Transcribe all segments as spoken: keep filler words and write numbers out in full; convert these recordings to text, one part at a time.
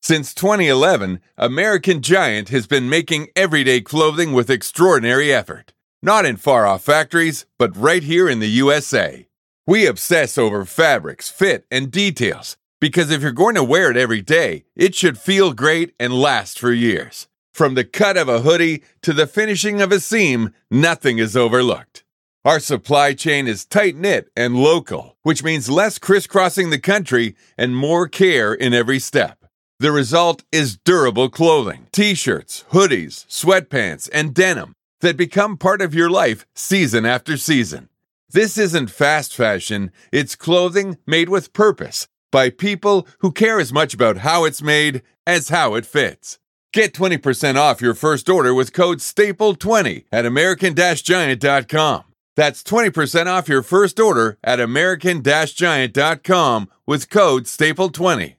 Since twenty eleven, American Giant has been making everyday clothing with extraordinary effort. Not in far-off factories, but right here in the U S A. We obsess over fabrics, fit, and details, because if you're going to wear it every day, it should feel great and last for years. From the cut of a hoodie to the finishing of a seam, nothing is overlooked. Our supply chain is tight-knit and local, which means less crisscrossing the country and more care in every step. The result is durable clothing, t-shirts, hoodies, sweatpants, and denim that become part of your life season after season. This isn't fast fashion, it's clothing made with purpose by people who care as much about how it's made as how it fits. Get twenty percent off your first order with code staple twenty at American Giant dot com. That's twenty percent off your first order at American Giant dot com with code staple twenty.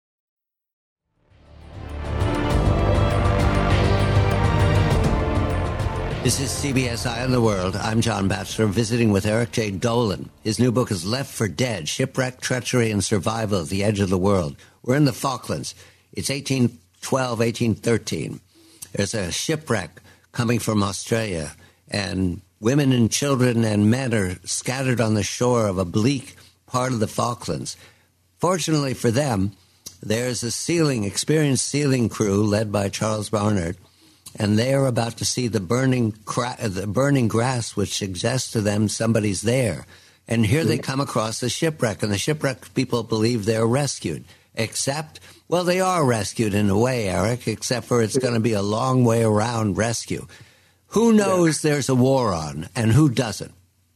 This is C B S Eye on the World. I'm John Batchelor, visiting with Eric J. Dolan. His new book is Left for Dead, Shipwreck, Treachery, and Survival at the Edge of the World. We're in the Falklands. It's eighteen twelve, eighteen thirteen. There's a shipwreck coming from Australia, and women and children and men are scattered on the shore of a bleak part of the Falklands. Fortunately for them, there's a sealing, experienced sealing crew led by Charles Barnard, and they are about to see the burning cra- the burning grass, which suggests to them somebody's there. And here they come across the shipwreck, and the shipwreck people believe they're rescued. Except, well, they are rescued in a way, Eric, except for it's going to be a long way around rescue. Who knows yeah. there's a war on, and who doesn't?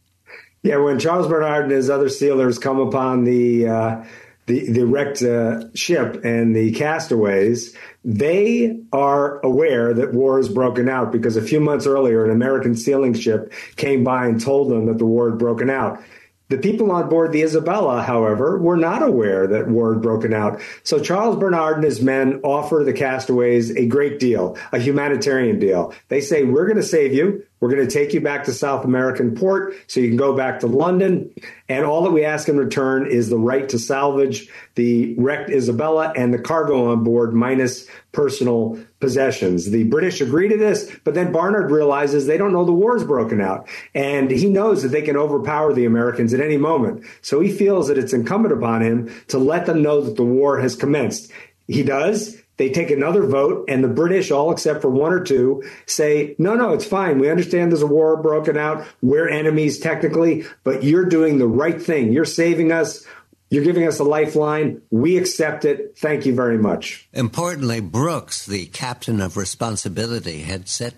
Yeah, when Charles Barnard and his other sealers come upon the uh, the, the wrecked uh, ship and the castaways, they are aware that war has broken out because a few months earlier, an American sealing ship came by and told them that the war had broken out. The people on board the Isabella, however, were not aware that war had broken out. So Charles Barnard and his men offer the castaways a great deal, a humanitarian deal. They say, we're going to save you. We're going to take you back to South American port so you can go back to London. And all that we ask in return is the right to salvage the wrecked Isabella and the cargo on board minus personal possessions. The British agree to this, but then Barnard realizes they don't know the war's broken out. And he knows that they can overpower the Americans at any moment. So he feels that it's incumbent upon him to let them know that the war has commenced. He does. They take another vote, and the British, all except for one or two, say, no, no, it's fine. We understand there's a war broken out. We're enemies technically, but you're doing the right thing. You're saving us. You're giving us a lifeline. We accept it. Thank you very much. Importantly, Brooks, the captain of responsibility, had set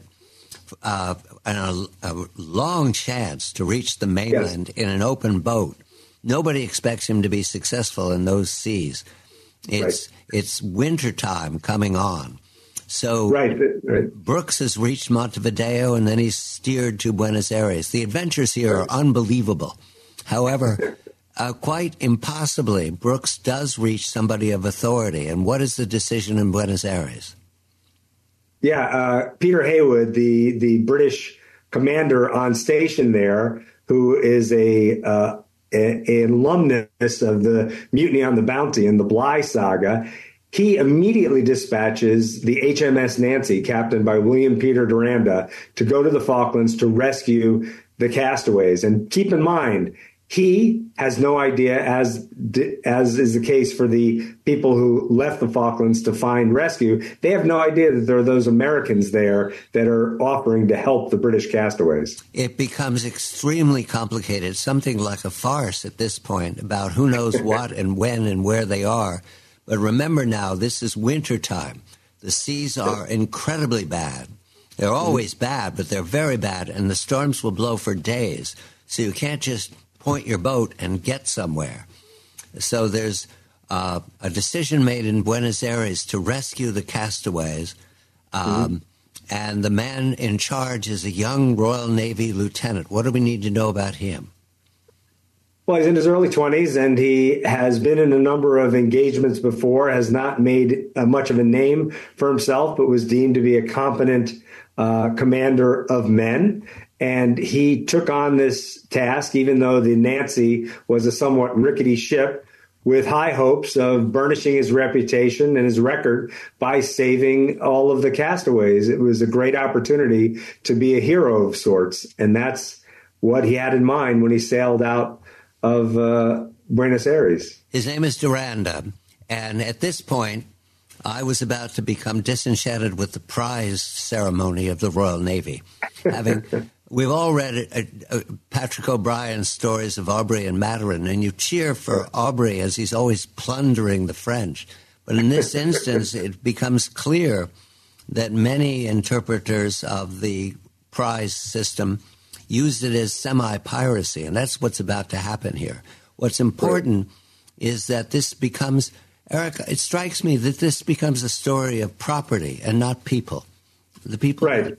uh, a, a long chance to reach the mainland yes. in an open boat. Nobody expects him to be successful in those seas. It's right. it's wintertime coming on. So right, right. Brooks has reached Montevideo, and then he's steered to Buenos Aires. The adventures here right. are unbelievable. However, uh, quite impossibly, Brooks does reach somebody of authority. And what is the decision in Buenos Aires? Yeah, uh, Peter Heywood, the, the British commander on station there, who is a... Uh, an alumnus of the Mutiny on the Bounty and the Bligh saga, he immediately dispatches the H M S Nancy, captained by William Peter Duranda, to go to the Falklands to rescue the castaways. And keep in mind, he has no idea, as as is the case for the people who left the Falklands to find rescue, they have no idea that there are those Americans there that are offering to help the British castaways. It becomes extremely complicated, something like a farce at this point about who knows what and when and where they are. But remember now, this is wintertime. The seas are incredibly bad. They're always bad, but they're very bad, and the storms will blow for days. So you can't just point your boat and get somewhere. So there's uh, a decision made in Buenos Aires to rescue the castaways, um, mm-hmm. and the man in charge is a young Royal Navy lieutenant. What do we need to know about him? Well, he's in his early twenties, and he has been in a number of engagements before, has not made uh, much of a name for himself, but was deemed to be a competent uh, commander of men. And he took on this task, even though the Nancy was a somewhat rickety ship with high hopes of burnishing his reputation and his record by saving all of the castaways. It was a great opportunity to be a hero of sorts, and that's what he had in mind when he sailed out of uh, Buenos Aires. His name is Duranda, and at this point, I was about to become disenchanted with the prize ceremony of the Royal Navy. Having, we've all read uh, uh, Patrick O'Brien's stories of Aubrey and Maturin, and you cheer for Aubrey as he's always plundering the French. But in this instance, it becomes clear that many interpreters of the prize system used it as semi-piracy, and that's what's about to happen here. What's important is that this becomes... Eric, it strikes me that this becomes a story of property and not people. The people, right?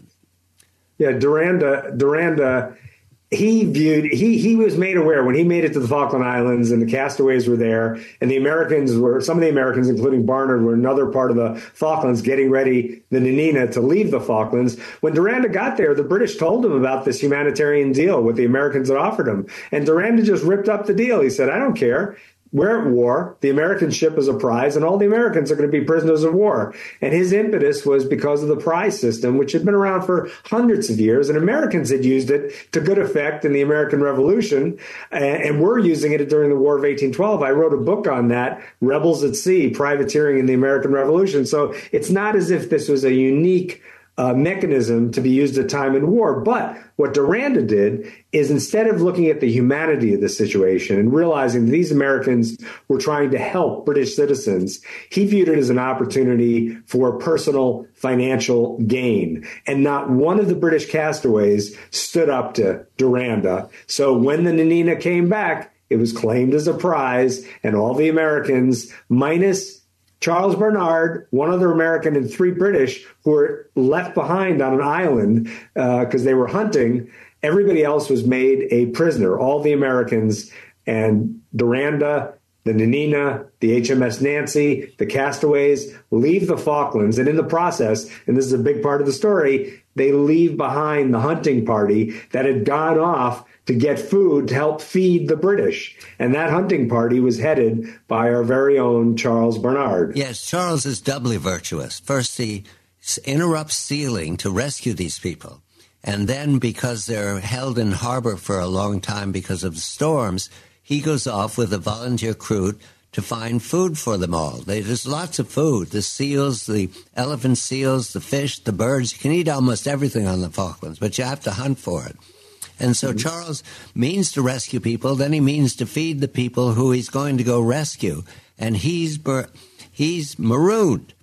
Yeah, Duranda. Duranda. He viewed. He he was made aware when he made it to the Falkland Islands, and the castaways were there, and the Americans were. Some of the Americans, including Barnard, were another part of the Falklands, getting ready the Nanina to leave the Falklands. When Duranda got there, the British told him about this humanitarian deal, what the Americans had offered him, and Duranda just ripped up the deal. He said, "I don't care. We're at war. The American ship is a prize, and all the Americans are going to be prisoners of war." And his impetus was because of the prize system, which had been around for hundreds of years, and Americans had used it to good effect in the American Revolution, and were using it during the War of eighteen twelve. I wrote a book on that, Rebels at Sea, Privateering in the American Revolution. So it's not as if this was a unique Uh, mechanism to be used at time in war. But what Duranda did is, instead of looking at the humanity of the situation and realizing that these Americans were trying to help British citizens, he viewed it as an opportunity for personal financial gain. And not one of the British castaways stood up to Duranda. So when the Nanina came back, it was claimed as a prize, and all the Americans, minus Charles Barnard, one other American, and three British who were left behind on an island because uh, they were hunting. Everybody else was made a prisoner, all the Americans, and Duranda, the Nanina, the H M S Nancy, the castaways leave the Falklands. And in the process, and this is a big part of the story, they leave behind the hunting party that had gone off to get food to help feed the British. And that hunting party was headed by our very own Charles Barnard. Yes, Charles is doubly virtuous. First, he interrupts sealing to rescue these people. And then, because they're held in harbor for a long time because of the storms, he goes off with a volunteer crew to find food for them all. They, there's lots of food. The seals, the elephant seals, the fish, the birds. You can eat almost everything on the Falklands, but you have to hunt for it. And so Charles means to rescue people, then he means to feed the people who he's going to go rescue. And he's he's marooned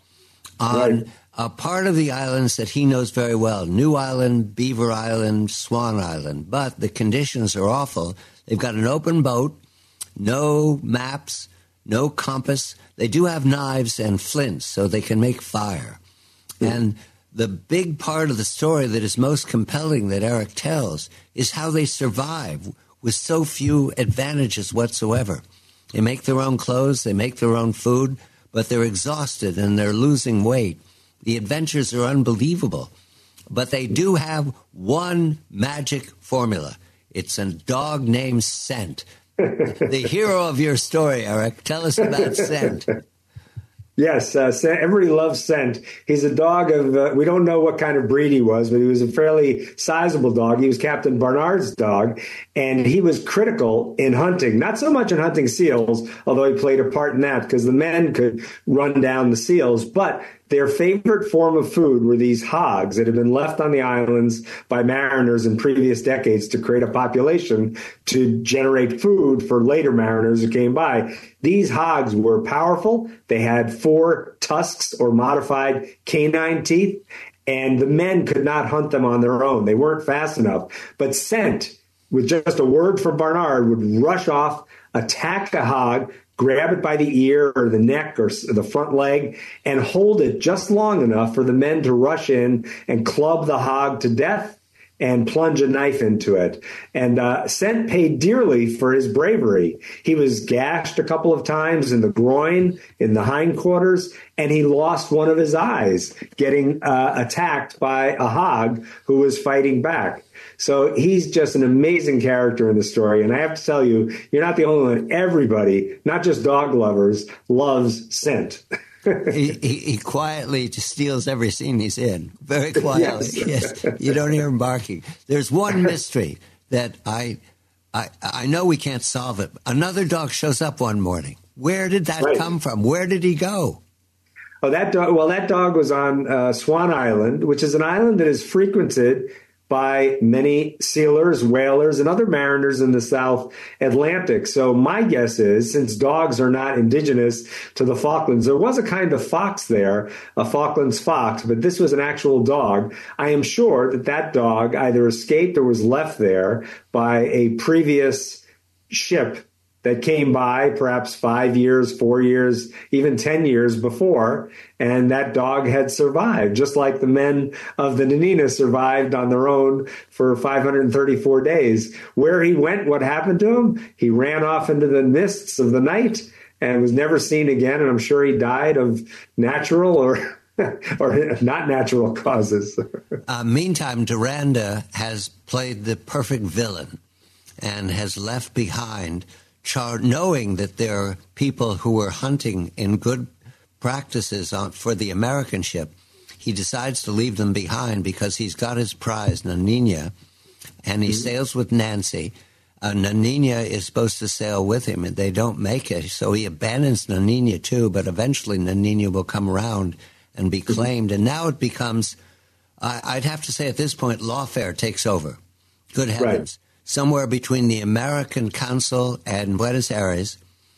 on right. a part of the islands that he knows very well, New Island, Beaver Island, Swan Island. But the conditions are awful. They've got an open boat, no maps, no compass. They do have knives and flints so they can make fire. Mm. And the big part of the story that is most compelling that Eric tells is how they survive with so few advantages whatsoever. They make their own clothes, they make their own food, but they're exhausted and they're losing weight. The adventures are unbelievable. But they do have one magic formula. It's a dog named Scent. The hero of your story, Eric. Tell us about Scent. Yes, uh, everybody loves Scent. He's a dog of, uh, we don't know what kind of breed he was, but he was a fairly sizable dog. He was Captain Barnard's dog, and he was critical in hunting, not so much in hunting seals, although he played a part in that because the men could run down the seals, but their favorite form of food were these hogs that had been left on the islands by mariners in previous decades to create a population to generate food for later mariners who came by. These hogs were powerful. They had four tusks or modified canine teeth, and the men could not hunt them on their own. They weren't fast enough. But Scent, with just a word from Barnard, would rush off, attack a hog, grab it by the ear or the neck or the front leg, and hold it just long enough for the men to rush in and club the hog to death and plunge a knife into it. And uh, Scent paid dearly for his bravery. He was gashed a couple of times in the groin, in the hindquarters, and he lost one of his eyes getting uh, attacked by a hog who was fighting back. So he's just an amazing character in the story. And I have to tell you, you're not the only one. Everybody, not just dog lovers, loves Scent. he, he, he quietly just steals every scene he's in. Very quietly. Yes. yes. You don't hear him barking. There's one mystery that I, I I know we can't solve it. Another dog shows up one morning. Where did that right. come from? Where did he go? Oh, that dog. Well, that dog was on uh, Swan Island, which is an island that is frequented by many sealers, whalers, and other mariners in the South Atlantic. So my guess is, since dogs are not indigenous to the Falklands, there was a kind of fox there, a Falklands fox, but this was an actual dog. I am sure that that dog either escaped or was left there by a previous ship that came by perhaps five years, four years, even ten years before, and that dog had survived, just like the men of the Nanina survived on their own for five hundred thirty-four days. Where he went, what happened to him? He ran off into the mists of the night and was never seen again, and I'm sure he died of natural or or not natural causes. uh, meantime, Duranda has played the perfect villain and has left behind, Char- knowing that there are people who were hunting in good practices on, for the American ship. He decides to leave them behind because he's got his prize, Nanina, and he mm-hmm. sails with Nancy. Uh, Nanina is supposed to sail with him, and they don't make it, so he abandons Nanina too, but eventually Nanina will come around and be claimed, mm-hmm. and now it becomes, I, I'd have to say at this point, lawfare takes over. Good heavens. Right. Somewhere between the American consul and Buenos Aires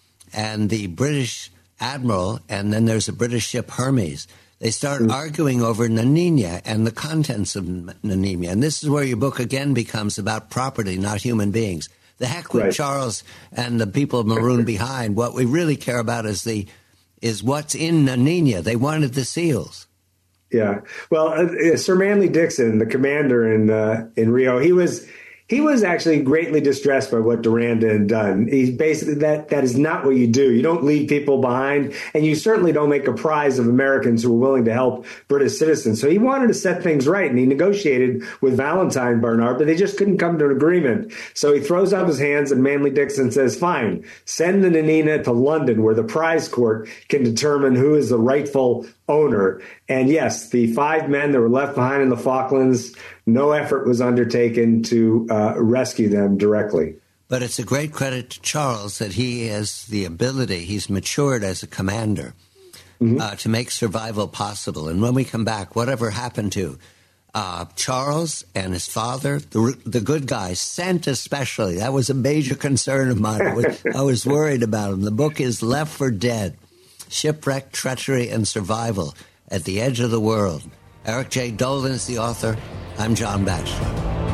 and the British admiral, and then there's a British ship, Hermes. They start mm. arguing over Nanina and the contents of Nanina. And this is where your book again becomes about property, not human beings. The heck with right. Charles and the people marooned behind. What we really care about is the is what's in Nanina. They wanted the seals. Yeah. Well, uh, Sir Manley Dixon, the commander in uh, in Rio, he was... He was actually greatly distressed by what Duranda had done. He's basically that that is not what you do. You don't leave people behind, and you certainly don't make a prize of Americans who are willing to help British citizens. So he wanted to set things right, and he negotiated with Valentine Bernard, but they just couldn't come to an agreement. So he throws up his hands, and Manley Dixon says, fine, send the Nanina to London, where the prize court can determine who is the rightful owner. And yes, the five men that were left behind in the Falklands, no effort was undertaken to uh, rescue them directly. But it's a great credit to Charles that he has the ability, he's matured as a commander, mm-hmm. uh, to make survival possible. And when we come back, whatever happened to uh, Charles and his father, the, the good guys, Scent especially, that was a major concern of mine. I was, I was worried about him. The book is Left for Dead, Shipwreck, Treachery, and Survival at the Edge of the World. Eric J. Dolan is the author. I'm John Batchelor.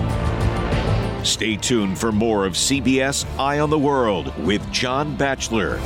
Stay tuned for more of C B S Eye on the World with John Batchelor.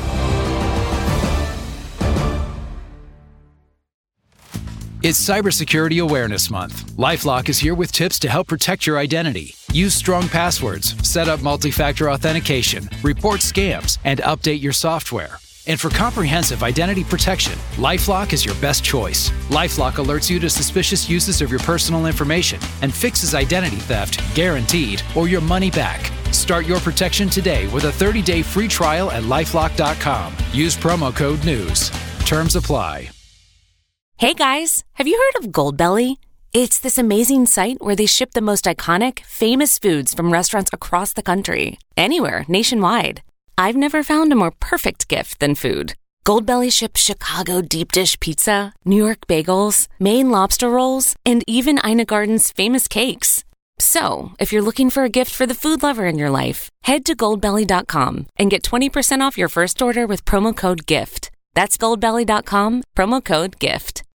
It's Cybersecurity Awareness Month. LifeLock is here with tips to help protect your identity. Use strong passwords, set up multi-factor authentication, report scams, and update your software. And for comprehensive identity protection, LifeLock is your best choice. LifeLock alerts you to suspicious uses of your personal information and fixes identity theft, guaranteed, or your money back. Start your protection today with a thirty-day free trial at LifeLock dot com. Use promo code NEWS. Terms apply. Hey guys, have you heard of Goldbelly? It's this amazing site where they ship the most iconic, famous foods from restaurants across the country. Anywhere, nationwide. I've never found a more perfect gift than food. Goldbelly ships Chicago deep dish pizza, New York bagels, Maine lobster rolls, and even Ina Garden's famous cakes. So, if you're looking for a gift for the food lover in your life, head to goldbelly dot com and get twenty percent off your first order with promo code GIFT. That's goldbelly dot com, promo code GIFT.